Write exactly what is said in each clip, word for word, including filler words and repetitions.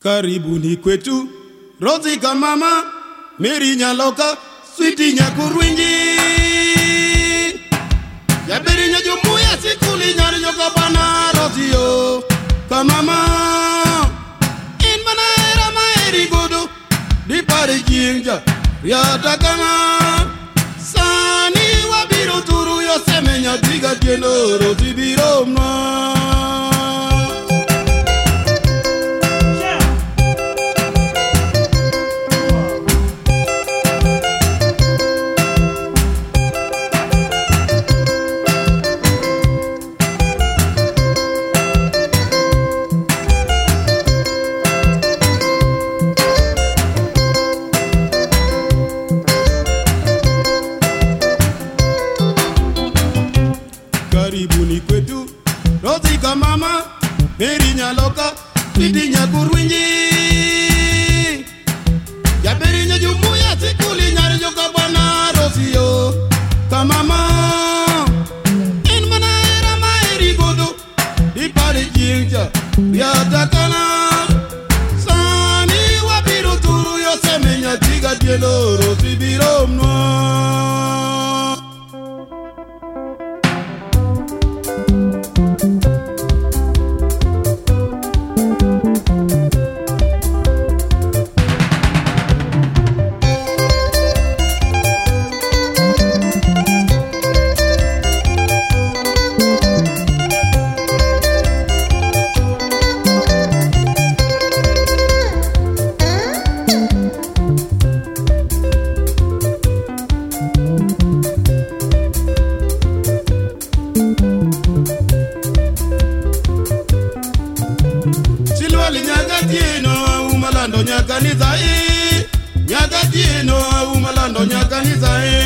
Karibuni kwetu, Rozi Kamama, Mary Nyaloka, Sweetie Nyakurwinji. Yaberi Nyajumuya sikuli nyari nyoka bana Rozi yo Kamama. In manera maeri gudu, di pari jinja, riata kama. Sani wabiru turu yo semenya tiga tieno Rozi biro mna. Karibuni kwetu, Rozi Kamama, Mary Nyaloka, Sweetie Nyakurwinji. Yaberi Nyajumuya sikuli nyari nyoka bana Rozi yo Kamama. In manera maeri gudu, di pari jinja, riata kana. Sani wabiru turu yo semenya tiga tieno Rozi biro mna. Nyagatieno umalando nyaganiza e Nyagatieno umalando nyaganiza e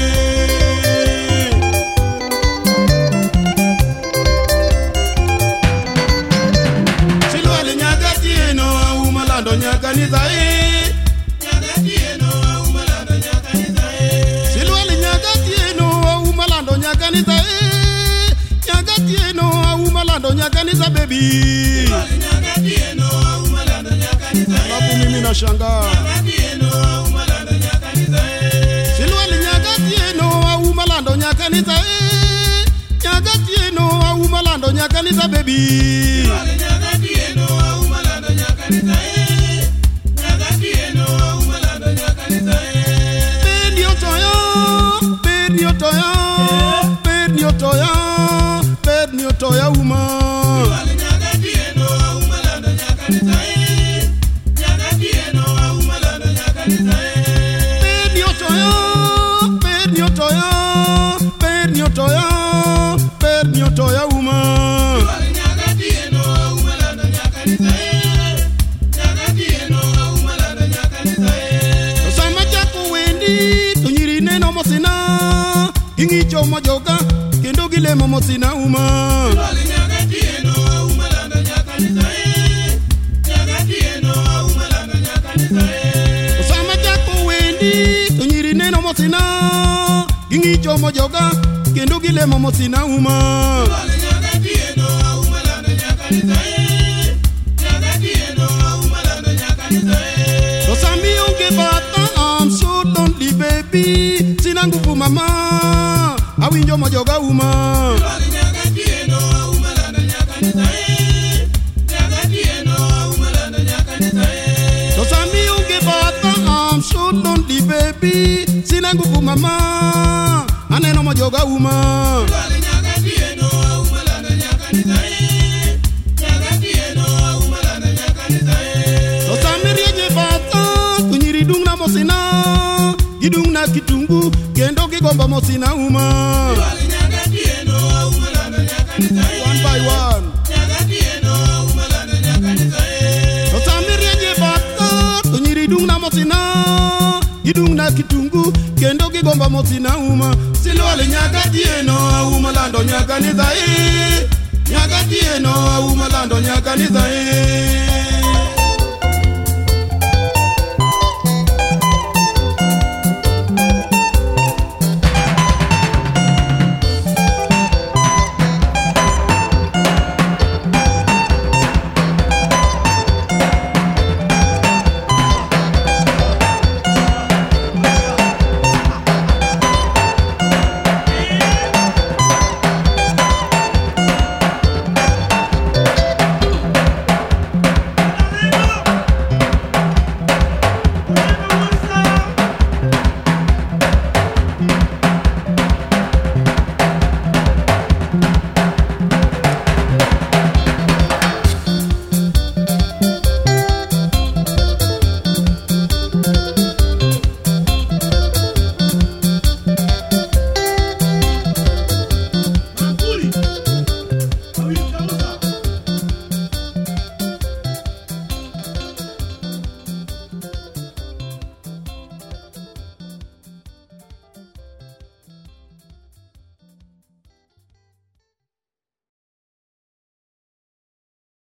Silwali nyagatieno umalando nyaganiza e Nyagatieno umalando nyaganiza e Silwali nyagatieno umalando nyaganiza e Nyagatieno umalando nyaganiza baby Nyagatieno umalando nyaganiza e Babu mimi na shanga Nyagatieno umalando nyaganiza e Silwali nyagatieno umalando nyaganiza e Nyagatieno umalando nyaganiza baby Silwali nyagatieno umalando nyaganiza e Nyagatieno umalando nyaganiza e Bedi otoyo Bedi otoyo Bedi otoyo Bedi otoyo uma Toya, per mio toya uma. Nyagatieno umalando nyaganiza e. Nyagatieno umalando nyaganiza e. Sama jaku wendi, tunyiri neno mosina. Ingicho majoga, kendo gile momosina uma. Nyagatieno umalando nyaganiza e. Nyagatieno umalando nyaganiza e. Sama jaku wendi, tunyiri neno mosina. Ingicho majoga, kendo gile momosina uma. Nyagatieno umalando nyaganiza e. Nyagatieno umalando nyaganiza e. So sami unge bata, I'm so lonely baby. Sina nguvu mama, awinjo mojoga uma. Nyagatieno umalando nyaganiza e. Nyagatieno umalando nyaganiza e. So sami unge bata, I'm so lonely baby. Sina nguvu mama, aneno mojoga uma. Nyagatieno umalando nyaganiza e. Nyagatieno umalando nyaganiza e. So samiri je bata, kunyiri dung na mosina. Gidung na kitungu, kendo gigomba mosina uma. Nyagatieno umalando nyaganiza e. One by one. Nyagatieno umalando nyaganiza e. So samiri je bata, kunyiri dung na mosina. Gidung na kitungu, kendo gigomba mosina uma. Silwali nyagatieno umalando nyaganiza e. Nyagatieno umalando nyaganiza e.